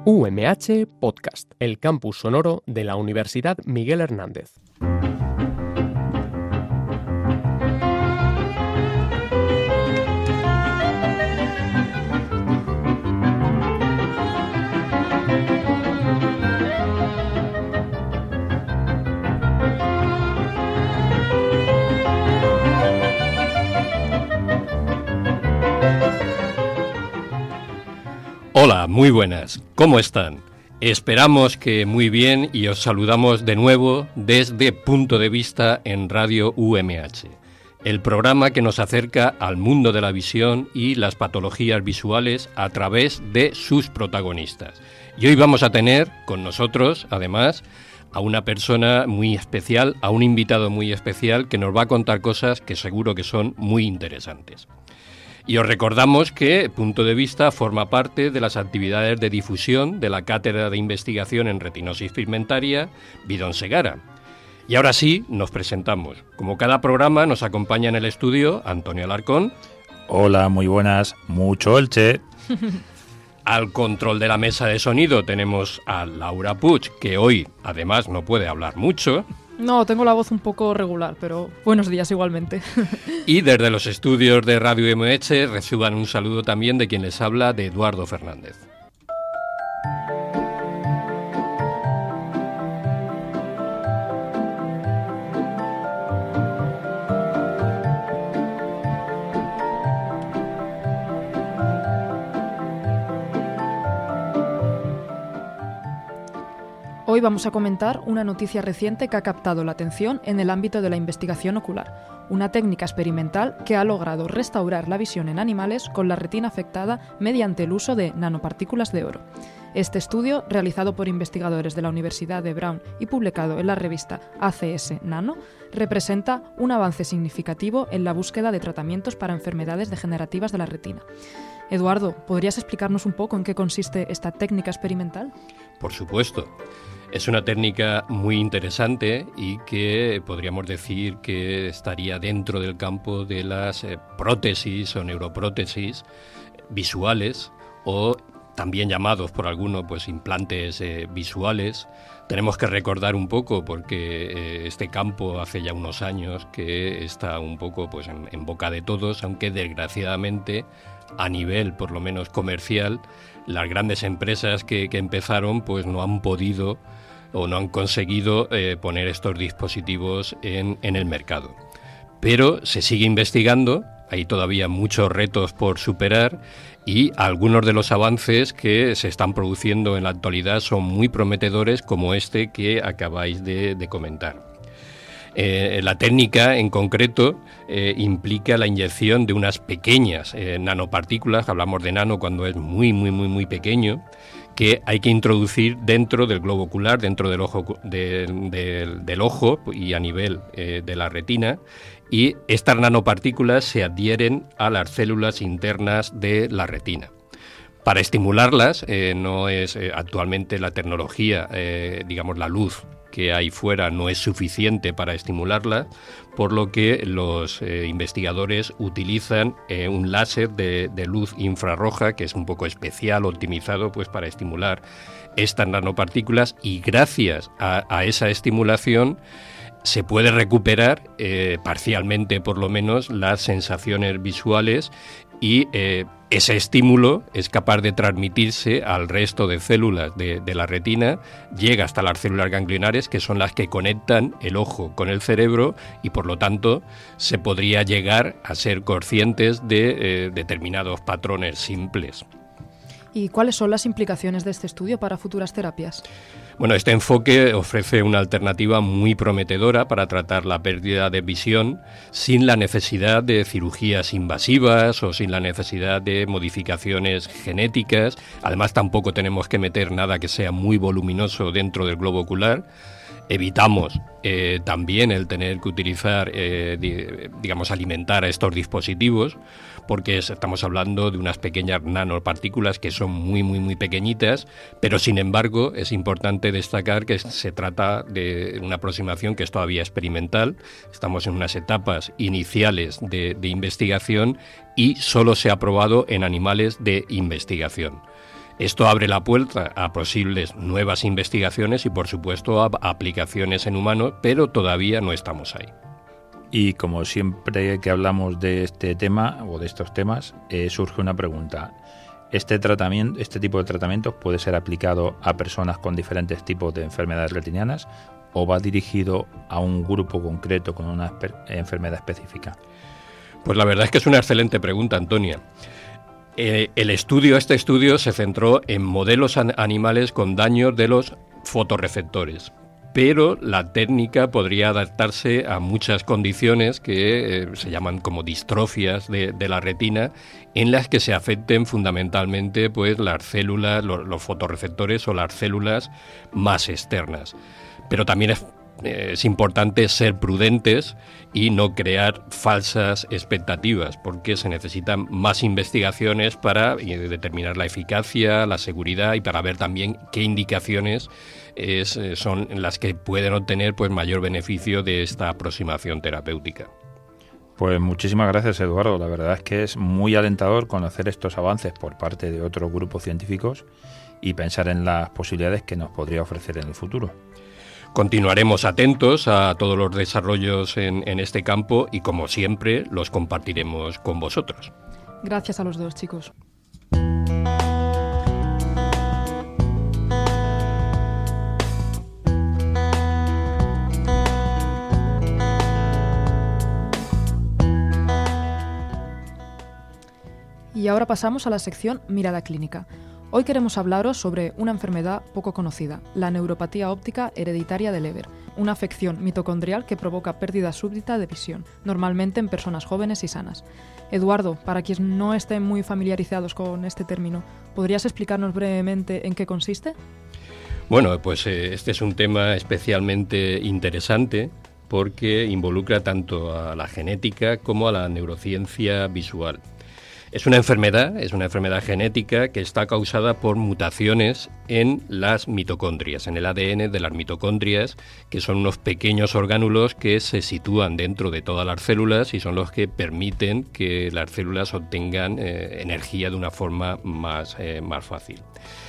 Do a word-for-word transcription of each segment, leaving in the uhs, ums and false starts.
U M H Podcast, el campus sonoro de la Universidad Miguel Hernández. Hola, muy buenas. ¿Cómo están? Esperamos que muy bien y os saludamos de nuevo desde Punto de Vista en Radio U M H, el programa que nos acerca al mundo de la visión y las patologías visuales a través de sus protagonistas. Y hoy vamos a tener con nosotros, además, a una persona muy especial, a un invitado muy especial que nos va a contar cosas que seguro que son muy interesantes. Y os recordamos que Punto de Vista forma parte de las actividades de difusión de la Cátedra de Investigación en Retinosis Pigmentaria Bidón Segara. Y ahora sí, nos presentamos. Como cada programa, nos acompaña en el estudio Antonio Alarcón. Hola, muy buenas. Mucho Elche. Al control de la mesa de sonido tenemos a Laura Puig, que hoy, además, no puede hablar mucho. No, tengo la voz un poco regular, pero buenos días igualmente. Y desde los estudios de Radio U M H reciban un saludo también de quien les habla, de Eduardo Fernández. Hoy vamos a comentar una noticia reciente que ha captado la atención en el ámbito de la investigación ocular, una técnica experimental que ha logrado restaurar la visión en animales con la retina afectada mediante el uso de nanopartículas de oro. Este estudio, realizado por investigadores de la Universidad de Brown y publicado en la revista A C S Nano, representa un avance significativo en la búsqueda de tratamientos para enfermedades degenerativas de la retina. Eduardo, ¿podrías explicarnos un poco en qué consiste esta técnica experimental? Por supuesto. Es una técnica muy interesante y que podríamos decir que estaría dentro del campo de las eh, prótesis o neuroprótesis visuales, o también llamados por algunos pues implantes eh, visuales. Tenemos que recordar un poco porque eh, este campo hace ya unos años que está un poco pues en, en boca de todos, aunque desgraciadamente a nivel por lo menos comercial las grandes empresas que, que empezaron pues no han podido o no han conseguido eh, poner estos dispositivos en, en el mercado. Pero se sigue investigando, hay todavía muchos retos por superar y algunos de los avances que se están produciendo en la actualidad son muy prometedores, como este que acabáis de, de comentar. Eh, la técnica en concreto eh, implica la inyección de unas pequeñas eh, nanopartículas, hablamos de nano cuando es muy, muy, muy, muy pequeño, que hay que introducir dentro del globo ocular, dentro del ojo, de, de, del ojo y a nivel eh, de la retina, y estas nanopartículas se adhieren a las células internas de la retina. Para estimularlas, eh, no es eh, actualmente la tecnología, eh, digamos la luz que hay fuera no es suficiente para estimularla, por lo que los eh, investigadores utilizan eh, un láser de, de luz infrarroja que es un poco especial, optimizado pues para estimular estas nanopartículas, y gracias a, a esa estimulación se puede recuperar eh, parcialmente por lo menos las sensaciones visuales y eh, ese estímulo es capaz de transmitirse al resto de células de, de la retina, llega hasta las células ganglionares, que son las que conectan el ojo con el cerebro, y por lo tanto se podría llegar a ser conscientes de eh, determinados patrones simples. ¿Y cuáles son las implicaciones de este estudio para futuras terapias? Bueno, este enfoque ofrece una alternativa muy prometedora para tratar la pérdida de visión sin la necesidad de cirugías invasivas o sin la necesidad de modificaciones genéticas. Además, tampoco tenemos que meter nada que sea muy voluminoso dentro del globo ocular. Evitamos eh, también el tener que utilizar, eh, di, digamos, alimentar a estos dispositivos, porque es, estamos hablando de unas pequeñas nanopartículas que son muy, muy, muy pequeñitas, pero sin embargo es importante destacar que se trata de una aproximación que es todavía experimental. Estamos en unas etapas iniciales de, de investigación y solo se ha probado en animales de investigación. Esto abre la puerta a posibles nuevas investigaciones y, por supuesto, a aplicaciones en humanos, pero todavía no estamos ahí. Y como siempre que hablamos de este tema o de estos temas, eh, surge una pregunta. ¿Este tratamiento, este tipo de tratamientos puede ser aplicado a personas con diferentes tipos de enfermedades retinianas o va dirigido a un grupo concreto con una enfermedad específica? Pues la verdad es que es una excelente pregunta, Antonia. Eh, el estudio, este estudio se centró en modelos an- animales con daños de los fotorreceptores, pero la técnica podría adaptarse a muchas condiciones que eh, se llaman como distrofias de, de la retina, en las que se afecten fundamentalmente pues las células, los, los fotorreceptores o las células más externas. Pero también es Es importante ser prudentes y no crear falsas expectativas, porque se necesitan más investigaciones para determinar la eficacia, la seguridad y para ver también qué indicaciones es, son las que pueden obtener pues mayor beneficio de esta aproximación terapéutica. Pues muchísimas gracias, Eduardo. La verdad es que es muy alentador conocer estos avances por parte de otros grupos científicos y pensar en las posibilidades que nos podría ofrecer en el futuro. Continuaremos atentos a todos los desarrollos en, en este campo y, como siempre, los compartiremos con vosotros. Gracias a los dos, chicos. Y ahora pasamos a la sección Mirada Clínica. Hoy queremos hablaros sobre una enfermedad poco conocida, la neuropatía óptica hereditaria de Leber, una afección mitocondrial que provoca pérdida súbita de visión, normalmente en personas jóvenes y sanas. Eduardo, para quienes no estén muy familiarizados con este término, ¿podrías explicarnos brevemente en qué consiste? Bueno, pues eh, este es un tema especialmente interesante porque involucra tanto a la genética como a la neurociencia visual. Es una enfermedad, es una enfermedad genética que está causada por mutaciones en las mitocondrias, en el A D N de las mitocondrias, que son unos pequeños orgánulos que se sitúan dentro de todas las células y son los que permiten que las células obtengan eh, energía de una forma más, eh, más fácil.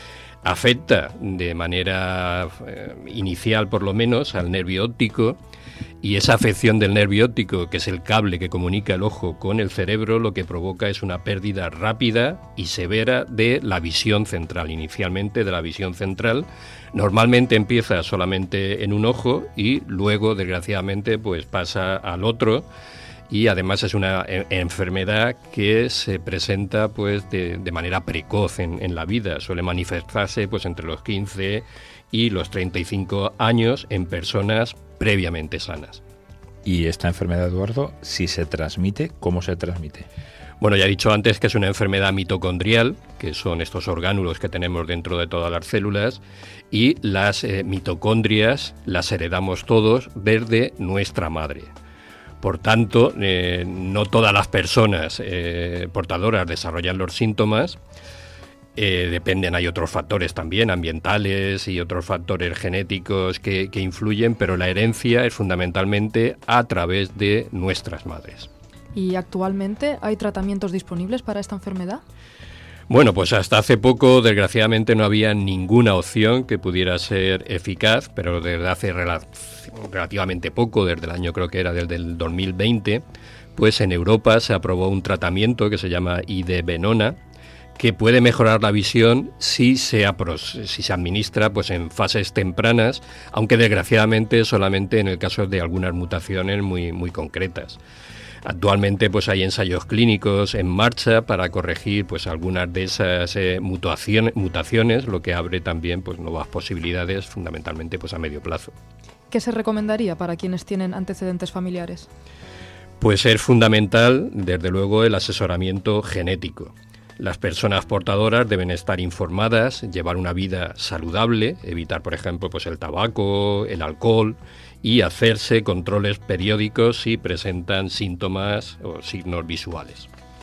Afecta de manera eh, inicial, por lo menos, al nervio óptico, y esa afección del nervio óptico, que es el cable que comunica el ojo con el cerebro, lo que provoca es una pérdida rápida y severa de la visión central, inicialmente de la visión central. Normalmente empieza solamente en un ojo y luego, desgraciadamente, pues pasa al otro. Y además es una enfermedad que se presenta pues de, de manera precoz en, en la vida. Suele manifestarse pues entre los quince y los treinta y cinco años en personas previamente sanas. ¿Y esta enfermedad, Eduardo, si se transmite, cómo se transmite? Bueno, ya he dicho antes que es una enfermedad mitocondrial, que son estos orgánulos que tenemos dentro de todas las células, y las eh, mitocondrias las heredamos todos desde nuestra madre. Por tanto, eh, no todas las personas eh, portadoras desarrollan los síntomas. Eh, dependen, hay otros factores también, ambientales y otros factores genéticos que, que influyen, pero la herencia es fundamentalmente a través de nuestras madres. ¿Y actualmente hay tratamientos disponibles para esta enfermedad? Bueno, pues hasta hace poco, desgraciadamente, no había ninguna opción que pudiera ser eficaz, pero desde hace rela- relativamente poco, desde el año creo que era desde el dos mil veinte, pues en Europa se aprobó un tratamiento que se llama Idebenona, que puede mejorar la visión si se, apros- si se administra pues en fases tempranas, aunque desgraciadamente solamente en el caso de algunas mutaciones muy, muy concretas. Actualmente pues hay ensayos clínicos en marcha para corregir pues algunas de esas eh, mutaciones, mutaciones, lo que abre también pues nuevas posibilidades, fundamentalmente pues a medio plazo. ¿Qué se recomendaría para quienes tienen antecedentes familiares? Pues es fundamental, desde luego, el asesoramiento genético. Las personas portadoras deben estar informadas, llevar una vida saludable, evitar, por ejemplo, pues el tabaco, el alcohol y hacerse controles periódicos si presentan síntomas o signos visuales.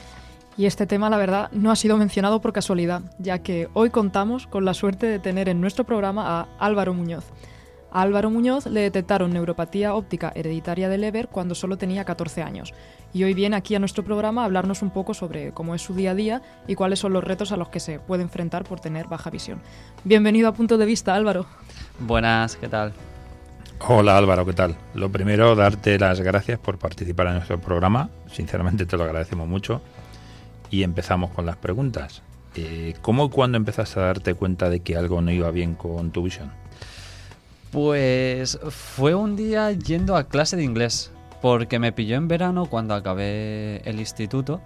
Y este tema, la verdad, no ha sido mencionado por casualidad, ya que hoy contamos con la suerte de tener en nuestro programa a Álvaro Muñoz. A Álvaro Muñoz le detectaron neuropatía óptica hereditaria de Leber cuando solo tenía catorce años, y hoy viene aquí a nuestro programa a hablarnos un poco sobre cómo es su día a día y cuáles son los retos a los que se puede enfrentar por tener baja visión. Bienvenido a Punto de Vista, Álvaro. Buenas, ¿qué tal? Hola Álvaro, ¿qué tal? Lo primero, darte las gracias por participar en nuestro programa. Sinceramente te lo agradecemos mucho. Y empezamos con las preguntas. Eh, ¿Cómo y cuándo empezaste a darte cuenta de que algo no iba bien con tu visión? Pues fue un día yendo a clase de inglés, porque me pilló en verano cuando acabé el instituto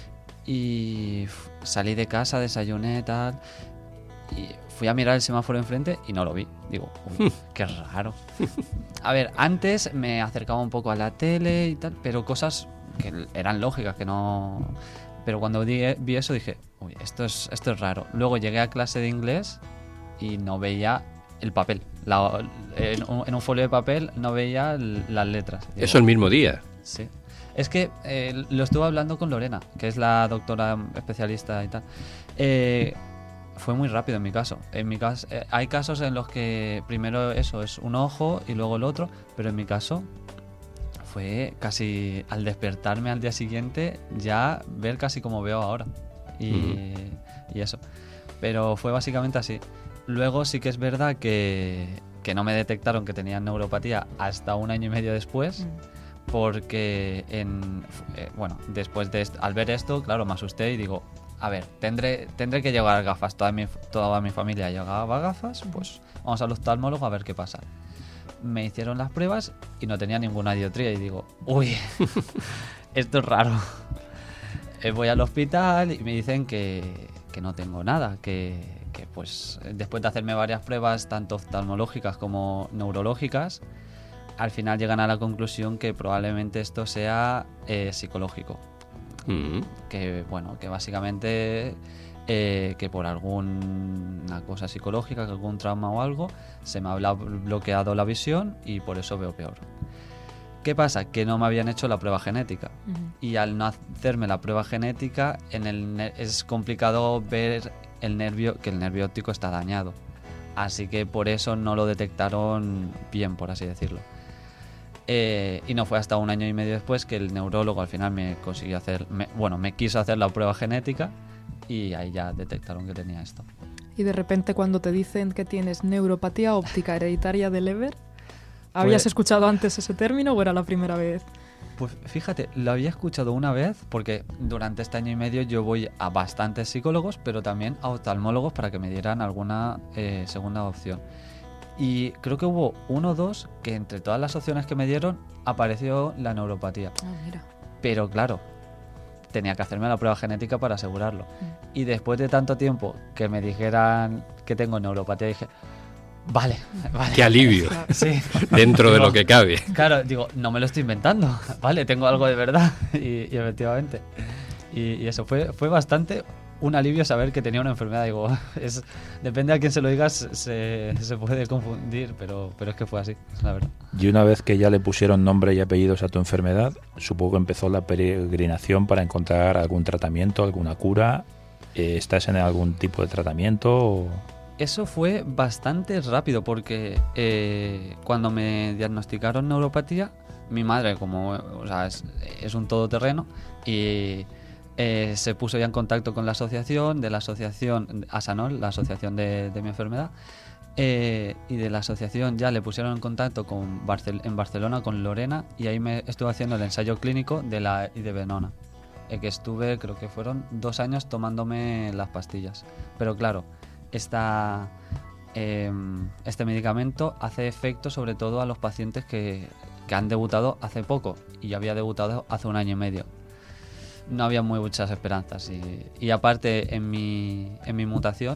y salí de casa, desayuné y tal, y fui a mirar el semáforo enfrente y no lo vi. Digo, uy, qué raro. A ver, antes me acercaba un poco a la tele y tal, pero cosas que eran lógicas, que no... Pero cuando vi, vi eso dije, uy, esto es, esto es raro. Luego llegué a clase de inglés y no veía el papel. La, en, un, en un folio de papel no veía las letras. Digo, ¿eso el mismo día? Sí. Es que eh, lo estuve hablando con Lorena, que es la doctora especialista y tal. Eh, fue muy rápido en mi caso. En mi caso eh, hay casos en los que primero eso es un ojo y luego el otro, pero en mi caso fue casi al despertarme al día siguiente ya ver casi como veo ahora. Y, uh-huh. y eso. Pero fue básicamente así. Luego sí que es verdad que, que no me detectaron que tenía neuropatía hasta un año y medio después, porque en, eh, bueno, después de esto, al ver esto, claro, me asusté y digo, a ver, tendré, tendré que llevar gafas. Toda mi, toda mi familia llevaba gafas, pues vamos al oftalmólogo a ver qué pasa. Me hicieron las pruebas y no tenía ninguna dioptría y digo, uy, esto es raro. Eh, voy al hospital y me dicen que, que no tengo nada, que, que pues después de hacerme varias pruebas, tanto oftalmológicas como neurológicas, al final llegan a la conclusión que probablemente esto sea eh, psicológico. Mm. Que bueno, que básicamente... Eh, que por alguna cosa psicológica, que algún trauma o algo, se me ha bloqueado la visión y por eso veo peor. ¿Qué pasa? Que no me habían hecho la prueba genética. Uh-huh. Y al no hacerme la prueba genética, en el ne- es complicado ver el nervio, que el nervio óptico está dañado. Así que por eso no lo detectaron bien, por así decirlo. Eh, y no fue hasta un año y medio después que el neurólogo al final me consiguió hacer, me, bueno, me quiso hacer la prueba genética. Y ahí ya detectaron que tenía esto. Y de repente cuando te dicen que tienes neuropatía óptica hereditaria de Leber, ¿habías pues, escuchado antes ese término o era la primera vez? Pues fíjate, lo había escuchado una vez porque durante este año y medio yo voy a bastantes psicólogos, pero también a oftalmólogos para que me dieran alguna eh, segunda opción. Y creo que hubo uno o dos que entre todas las opciones que me dieron apareció la neuropatía. Ah, mira. Pero claro, tenía que hacerme la prueba genética para asegurarlo. Mm. Y después de tanto tiempo que me dijeran que tengo neuropatía, dije, vale, vale. ¡Qué alivio! Sí. Dentro de lo que cabe. Claro, digo, no me lo estoy inventando, vale, tengo algo de verdad. Y, y efectivamente. Y, y eso fue, fue bastante un alivio saber que tenía una enfermedad. Digo, es, depende a quién se lo digas, se, se puede confundir, pero, pero es que fue así, es la verdad. Y una vez que ya le pusieron nombre y apellidos a tu enfermedad, supongo que empezó la peregrinación para encontrar algún tratamiento, alguna cura. Eh, ¿Estás en algún tipo de tratamiento? O... Eso fue bastante rápido porque eh, cuando me diagnosticaron neuropatía, mi madre, como o sea, es, es un todoterreno, y eh, se puso ya en contacto con la asociación, de la asociación Asanol, la asociación de, de mi enfermedad, eh, y de la asociación ya le pusieron en contacto con Barcel- en Barcelona con Lorena, y ahí me estuve haciendo el ensayo clínico de la idebenona, eh, que estuve, creo que fueron dos años tomándome las pastillas. Pero claro, esta, eh, este medicamento hace efecto sobre todo a los pacientes que, que han debutado hace poco, y yo había debutado hace un año y medio. No había muy muchas esperanzas y, y aparte en mi, en mi mutación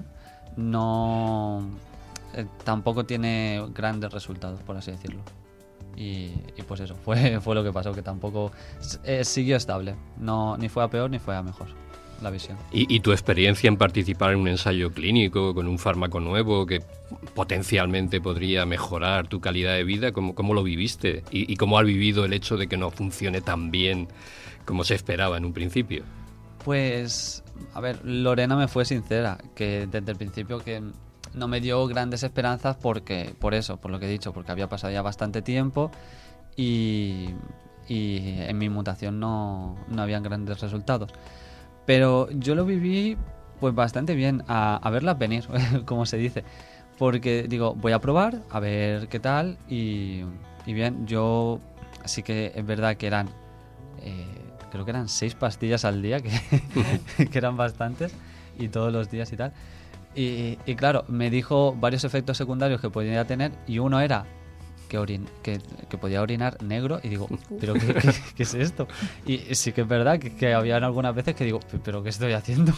no eh, tampoco tiene grandes resultados, por así decirlo. Y, y pues eso, fue, fue lo que pasó, que tampoco eh, siguió estable, no, ni fue a peor ni fue a mejor la visión. ¿Y, ¿Y tu experiencia en participar en un ensayo clínico con un fármaco nuevo que potencialmente podría mejorar tu calidad de vida, cómo, cómo lo viviste? ¿Y, ¿Y cómo has vivido el hecho de que no funcione tan bien como se esperaba en un principio? Pues, a ver, Lorena me fue sincera, que desde el principio que no me dio grandes esperanzas porque, por eso, por lo que he dicho, porque había pasado ya bastante tiempo y, y en mi mutación no, no habían grandes resultados. Pero yo lo viví pues bastante bien, a, a verlas venir, como se dice. Porque digo, voy a probar, a ver qué tal, y, y bien, yo sí que es verdad que eran, eh, creo que eran seis pastillas al día, que, que eran bastantes, y todos los días y tal. Y, y claro, me dijo varios efectos secundarios que podía tener, y uno era que, orin, que, que podía orinar negro, y digo, ¿pero qué, qué, qué es esto? Y sí que es verdad que, que había algunas veces que digo, ¿pero qué estoy haciendo?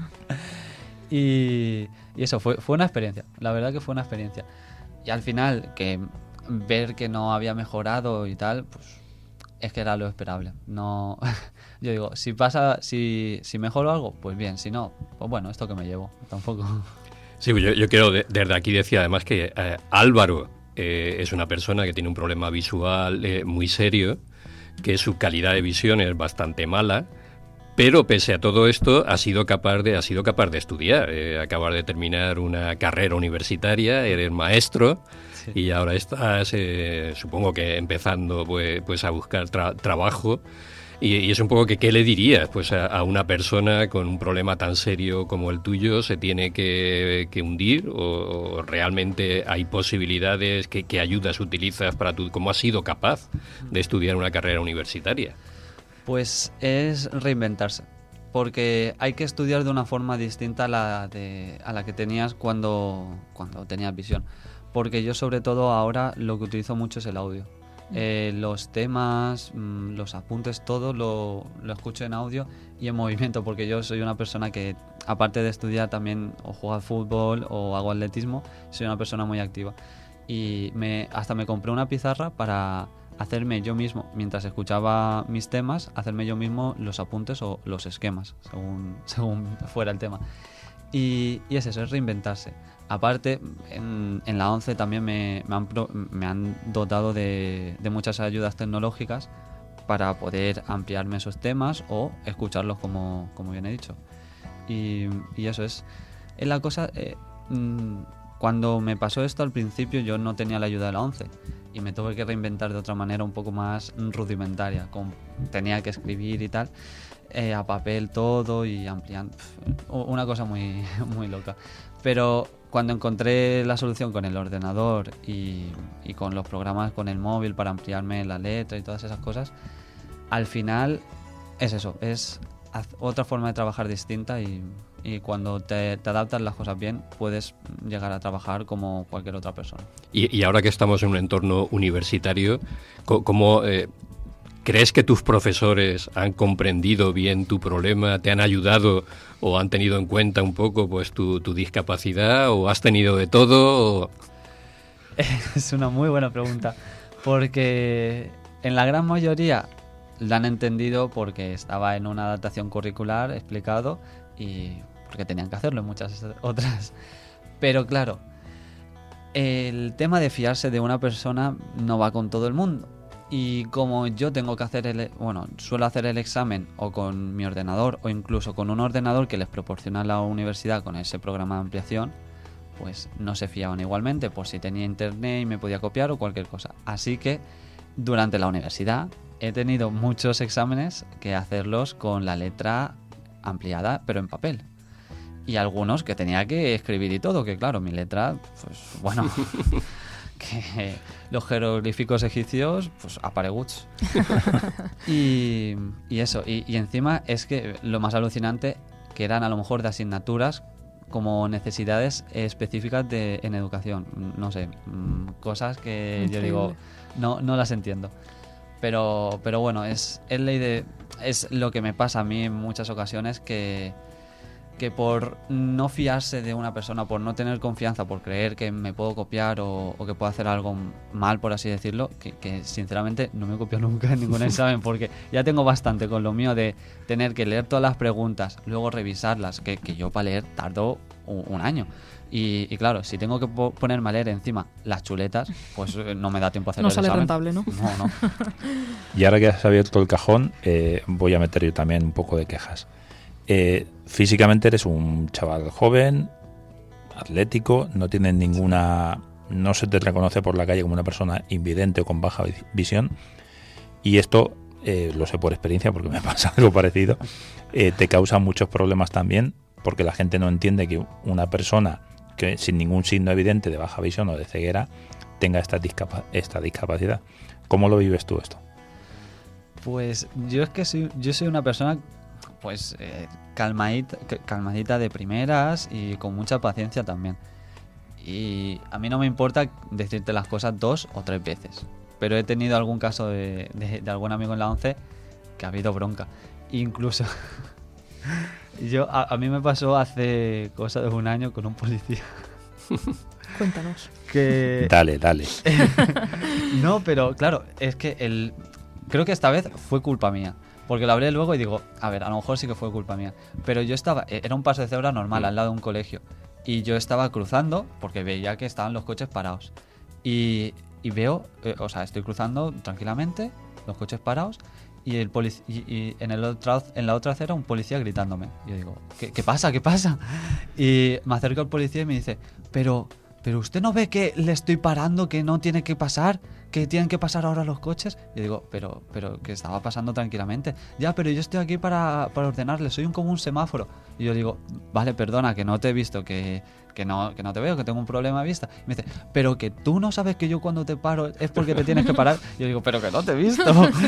y, y eso, fue, fue una experiencia, la verdad que fue una experiencia. Y al final, que ver que no había mejorado y tal, pues es que era lo esperable. No, yo digo, si pasa, si, si mejoro algo, pues bien, si no, pues bueno, esto que me llevo, tampoco. Sí, yo, yo quiero de, desde aquí decir además que eh, Álvaro eh, es una persona que tiene un problema visual eh, muy serio, que su calidad de visión es bastante mala, pero pese a todo esto ha sido capaz de, ha sido capaz de estudiar, eh, acabar de terminar una carrera universitaria, eres maestro. Sí. Y ahora estás, eh, supongo que empezando pues, pues a buscar tra- trabajo. Y, y es un poco que, ¿qué le dirías? Pues a, a una persona con un problema tan serio como el tuyo, ¿se tiene que, que hundir? ¿O, o realmente hay posibilidades? ¿Qué, qué ayudas utilizas para tú? ¿Cómo has sido capaz de estudiar una carrera universitaria? Pues es reinventarse. Porque hay que estudiar de una forma distinta a la, de, a la que tenías cuando, cuando tenías visión. Porque yo sobre todo ahora lo que utilizo mucho es el audio. Eh, los temas, mmm, los apuntes, todo lo, lo escucho en audio y en movimiento, porque yo soy una persona que, aparte de estudiar, también o juego al fútbol o hago atletismo. Soy una persona muy activa. Y me, hasta me compré una pizarra para hacerme yo mismo, mientras escuchaba mis temas, hacerme yo mismo los apuntes o los esquemas, según, según fuera el tema. Y, y es eso, es reinventarse. Aparte, en, en la ONCE también me, me, han, pro, me han dotado de, de muchas ayudas tecnológicas para poder ampliarme esos temas o escucharlos, como, como bien he dicho. Y, y eso es. es la cosa, eh, cuando me pasó esto al principio yo no tenía la ayuda de la ONCE y me tuve que reinventar de otra manera un poco más rudimentaria. Con, tenía que escribir y tal. Eh, a papel todo y ampliando, una cosa muy, muy loca. Pero cuando encontré la solución con el ordenador y, y con los programas con el móvil para ampliarme la letra y todas esas cosas, al final es eso, es otra forma de trabajar distinta y, y cuando te, te adaptas las cosas bien puedes llegar a trabajar como cualquier otra persona. Y, y ahora que estamos en un entorno universitario, ¿cómo... Eh, ¿crees que tus profesores han comprendido bien tu problema, te han ayudado o han tenido en cuenta un poco pues tu, tu discapacidad o has tenido de todo? O... Es una muy buena pregunta, porque en la gran mayoría la han entendido porque estaba en una adaptación curricular explicado y porque tenían que hacerlo en muchas otras. Pero claro, el tema de fiarse de una persona no va con todo el mundo. Y como yo tengo que hacer el, bueno, suelo hacer el examen o con mi ordenador o incluso con un ordenador que les proporciona la universidad con ese programa de ampliación, pues no se fiaban igualmente por si tenía internet y me podía copiar o cualquier cosa. Así que durante la universidad he tenido muchos exámenes que hacerlos con la letra ampliada pero en papel. Y algunos que tenía que escribir y todo, que claro, mi letra, pues bueno... que los jeroglíficos egipcios, pues apareguts. y, y eso, y, y encima es que lo más alucinante que eran a lo mejor de asignaturas como necesidades específicas de, en educación. No sé, cosas que Increíble. Yo digo, no, no las entiendo. Pero, pero bueno, es, es ley de. Es lo que me pasa a mí en muchas ocasiones que. que por no fiarse de una persona, por no tener confianza, por creer que me puedo copiar o, o que puedo hacer algo mal, por así decirlo, que, que sinceramente no me copio nunca en ningún examen porque ya tengo bastante con lo mío de tener que leer todas las preguntas, luego revisarlas, que, que yo para leer tardo un, un año. Y, y claro, si tengo que po- ponerme a leer encima las chuletas, pues no me da tiempo a hacer no el sale examen. rentable, ¿no? No, no. Y ahora que has abierto el cajón, eh, voy a meter yo también un poco de quejas. Eh, físicamente eres un chaval joven, atlético, no tienes ninguna, no se te reconoce por la calle como una persona invidente o con baja visión, y esto eh, lo sé por experiencia porque me pasa algo parecido, eh, te causa muchos problemas también, porque la gente no entiende que una persona que sin ningún signo evidente de baja visión o de ceguera tenga esta, discapa- esta discapacidad. ¿Cómo lo vives tú esto? Pues yo es que soy, yo soy una persona pues eh, calmadita, calmadita de primeras y con mucha paciencia también. Y a mí no me importa decirte las cosas dos o tres veces. Pero he tenido algún caso de, de, de algún amigo en la once que ha habido bronca. Incluso yo a, a mí me pasó hace cosa de un año con un policía. Cuéntanos. Que... Dale, dale. No, pero claro, es que el... creo que esta vez fue culpa mía. Porque lo hablé luego y digo, a ver, a lo mejor sí que fue culpa mía. Pero yo estaba, era un paso de cebra normal mm. al lado de un colegio. Y yo estaba cruzando porque veía que estaban los coches parados. Y, y veo, eh, o sea, estoy cruzando tranquilamente, los coches parados, y, el polic- y, y en, el otro, en la otra acera un policía gritándome. Y yo digo, ¿qué, qué pasa? ¿Qué pasa? Y me acerco al policía y me dice, pero... ¿Pero usted no ve que le estoy parando, que no tiene que pasar, que tienen que pasar ahora los coches? Y digo, pero pero que estaba pasando tranquilamente. Ya, pero yo estoy aquí para, para ordenarle, soy un, como un semáforo. Y yo digo, vale, perdona, que no te he visto, que, que, no, que no te veo, que tengo un problema de vista. Y me dice, pero que tú no sabes que yo cuando te paro es porque te tienes que parar. Y yo digo, pero que no te he visto.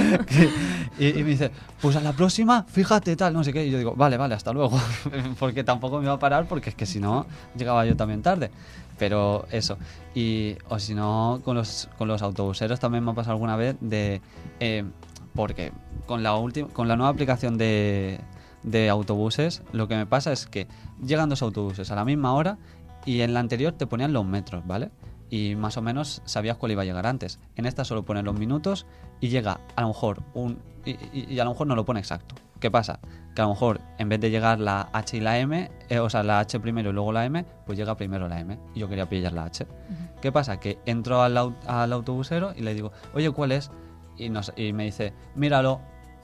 y, y me dice, pues a la próxima, fíjate tal, no sé qué. Y yo digo, vale, vale, hasta luego. Porque tampoco me iba a parar, porque es que si no, llegaba yo también tarde. Pero eso, y o si no, con los con los autobuseros también me ha pasado alguna vez de eh, porque con la última con la nueva aplicación de, de autobuses, lo que me pasa es que llegan dos autobuses a la misma hora y en la anterior te ponían los metros, ¿vale? Y más o menos sabías cuál iba a llegar antes. En esta solo ponen los minutos y llega a lo mejor un y, y, y a lo mejor no lo pone exacto. ¿Qué pasa? Que a lo mejor en vez de llegar la H y la M, eh, o sea, la H primero y luego la M, pues llega primero la M. Y yo quería pillar la H. Uh-huh. ¿Qué pasa? Que entro al, au- al autobusero y le digo, oye, ¿cuál es? Y, nos, y me dice, míralo.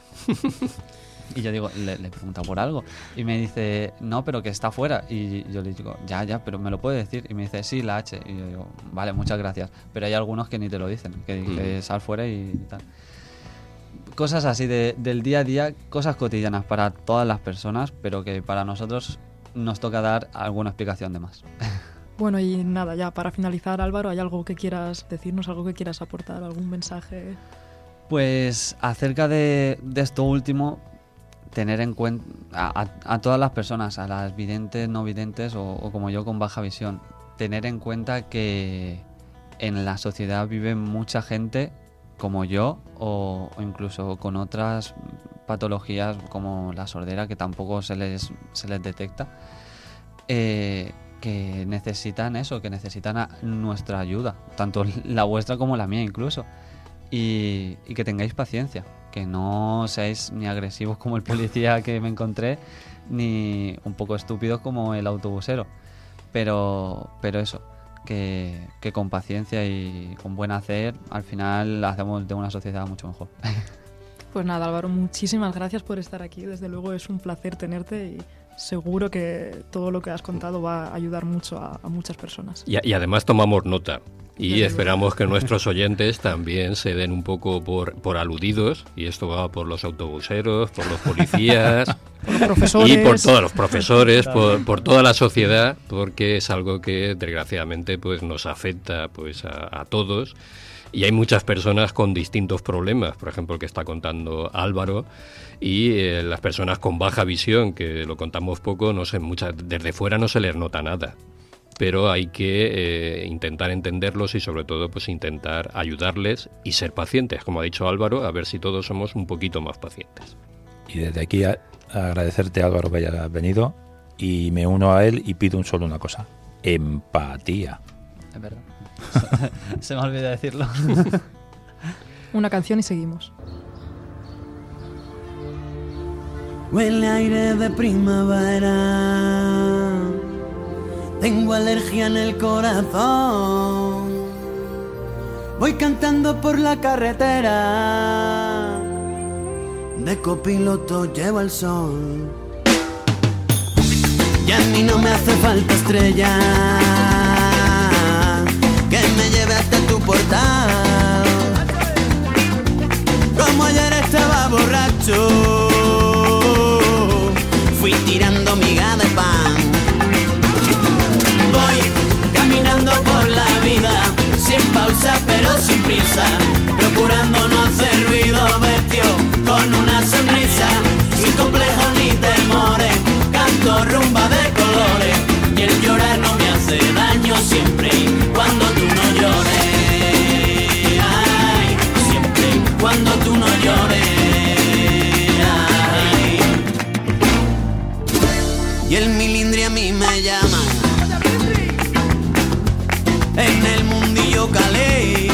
Y yo digo, le, le pregunto por algo. Y me dice, no, pero que está fuera. Y yo le digo, ya, ya, pero me lo puede decir. Y me dice, sí, la H. Y yo digo, vale, muchas gracias. Pero hay algunos que ni te lo dicen, que, uh-huh. que sal fuera y tal. Cosas así de, del día a día, cosas cotidianas para todas las personas, pero que para nosotros nos toca dar alguna explicación de más. Bueno, y nada, ya para finalizar, Álvaro, ¿hay algo que quieras decirnos, algo que quieras aportar, algún mensaje? Pues acerca de, de esto último, tener en cuenta a, a, a todas las personas, a las videntes, no videntes o, o como yo con baja visión, tener en cuenta que en la sociedad vive mucha gente como yo o, o incluso con otras patologías como la sordera que tampoco se les, se les detecta, eh, que necesitan eso, que necesitan a nuestra ayuda, tanto la vuestra como la mía incluso, y, y que tengáis paciencia, que no seáis ni agresivos como el policía que me encontré, ni un poco estúpidos como el autobusero, pero, pero eso, Que, que con paciencia y con buen hacer al final hacemos de una sociedad mucho mejor. Pues nada, Álvaro, muchísimas gracias por estar aquí, desde luego es un placer tenerte y seguro que todo lo que has contado va a ayudar mucho a, a muchas personas. Y, y además tomamos nota y desde esperamos luego. que nuestros oyentes también se den un poco por, por aludidos, y esto va por los autobuseros, por los policías... Por los profesores. Y por todos los profesores, por, por toda la sociedad, porque es algo que desgraciadamente pues nos afecta pues a, a todos, y hay muchas personas con distintos problemas, por ejemplo el que está contando Álvaro, y eh, las personas con baja visión, que lo contamos poco, no sé, muchas desde fuera no se les nota nada, pero hay que eh, intentar entenderlos y sobre todo pues intentar ayudarles y ser pacientes, como ha dicho Álvaro, a ver si todos somos un poquito más pacientes. Y desde aquí a, a agradecerte, Álvaro, que hayas venido, y me uno a él y pido un solo una cosa: empatía. Es verdad. Se me olvidó decirlo. Una canción y seguimos. Huele aire de primavera, tengo alergia en el corazón, voy cantando por la carretera, de copiloto llevo el sol, y a mí no me hace falta estrella que me lleve hasta tu portal, como ayer estaba borracho, fui tirando miga de pan. Voy caminando por la vida, sin pausa pero sin prisa, procurando no hacer ruido, vestido con una sonrisa, sin complejos ni temores, canto rumba de colores, y el llorar no me hace daño siempre y cuando tú no llores. Ay, siempre y cuando tú no llores. Ay. Y el milindri a mí me llama, en el mundillo calé,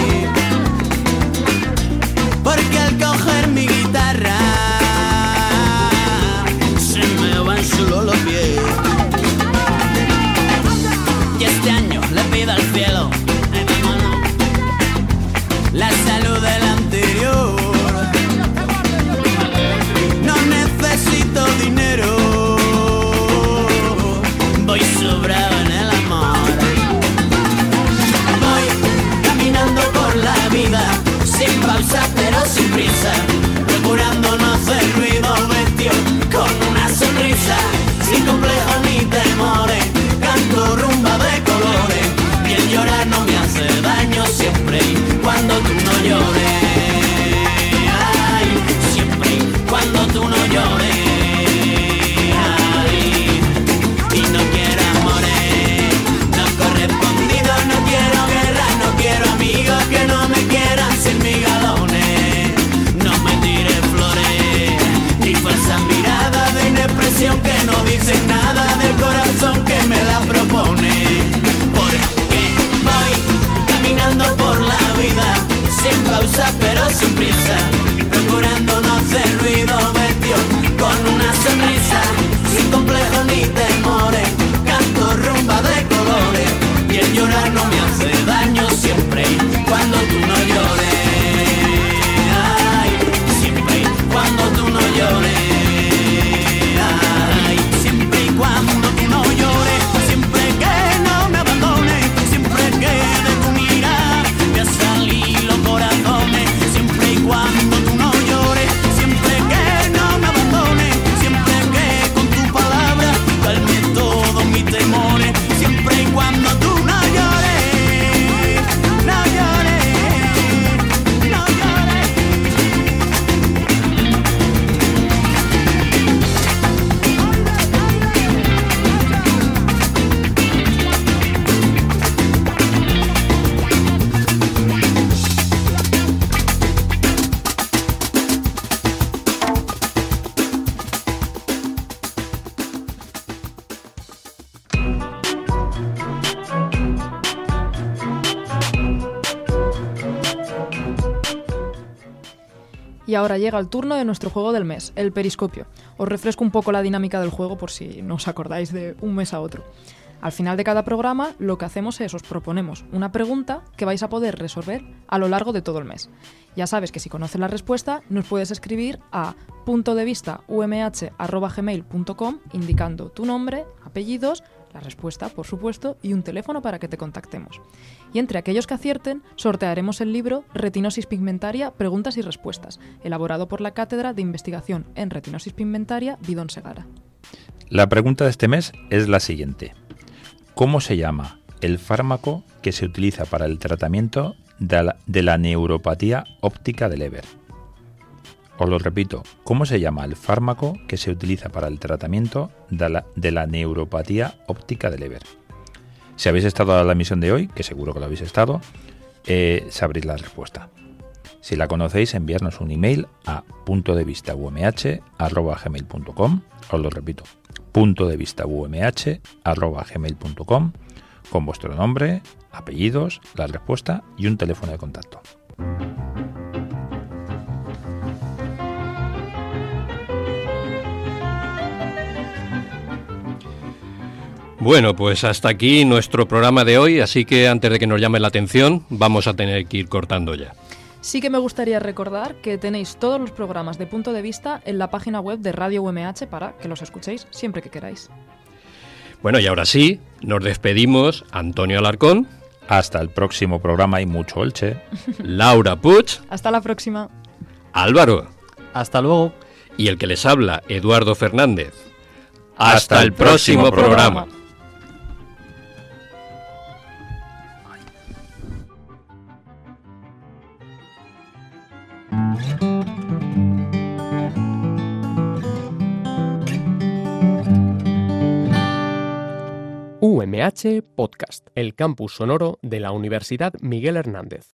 porque al coger mi guitarra se me van solo los pies. Y este año le pido al cielo la salud del anterior. No necesito dinero, voy sobrado en el amor. Voy caminando por la vida, sin pausa pero sin prisa, procurando no hacer ruido, vestido con una sonrisa, sin complejos ni temores, canto rumba de colores, y el llorar no me hace daño siempre y cuando tú no llores. Ay, siempre y cuando tú no llores. Ay, y no quiero amores no correspondidos, no quiero guerra, no quiero amigos que no me quieran sin mis galones. No me tires flores ni falsas miradas de inexpresión que no dicen nada del corazón que me la propone. Porque voy caminando por la vida, sin pausa pero sin prisa, procurando no hacer ruido, vestido con una sonrisa, sin complejos ni temores, canto rumba de colores, y el llorar no me hace daño siempre y cuando tú no llores. Ay, siempre y cuando tú no llores. Ay, siempre y cuando tú no llores, siempre que no me abandones, siempre que de tu mirar me salí los corazones, siempre y cuando tú no llores, siempre que no me abandones, siempre que con tu palabra calme todos mis temores, siempre y cuando tú no llores, no llores, no llores. Y ahora llega el turno de nuestro juego del mes, el periscopio. Os refresco un poco la dinámica del juego por si no os acordáis de un mes a otro. Al final de cada programa lo que hacemos es os proponemos una pregunta que vais a poder resolver a lo largo de todo el mes. Ya sabes que si conoces la respuesta nos puedes escribir a punto de vista u m h arroba gmail punto com indicando tu nombre, apellidos, la respuesta por supuesto y un teléfono para que te contactemos. Y entre aquellos que acierten sortearemos el libro Retinosis pigmentaria, preguntas y respuestas, elaborado por la Cátedra de Investigación en Retinosis Pigmentaria Bidón Segara. La pregunta de este mes es la siguiente. ¿Cómo se llama el fármaco que se utiliza para el tratamiento de la, de la neuropatía óptica de Leber? Os lo repito, ¿cómo se llama el fármaco que se utiliza para el tratamiento de la, de la neuropatía óptica de Leber? Si habéis estado a la emisión de hoy, que seguro que lo habéis estado, eh, sabréis la respuesta. Si la conocéis, enviarnos un email a punto de vista u m h arroba gmail punto com. Os lo repito, punto de vista u m h arroba gmail punto com, con vuestro nombre, apellidos, la respuesta y un teléfono de contacto. Bueno, pues hasta aquí nuestro programa de hoy, así que antes de que nos llame la atención, vamos a tener que ir cortando ya. Sí que me gustaría recordar que tenéis todos los programas de Punto de Vista en la página web de Radio U M H para que los escuchéis siempre que queráis. Bueno, y ahora sí, nos despedimos. Antonio Alarcón. Hasta el próximo programa y mucho Elche. Laura Puig. Hasta la próxima. Álvaro. Hasta luego. Y el que les habla, Eduardo Fernández. Hasta, Hasta el próximo, próximo programa. programa. U M H Podcast, el campus sonoro de la Universidad Miguel Hernández.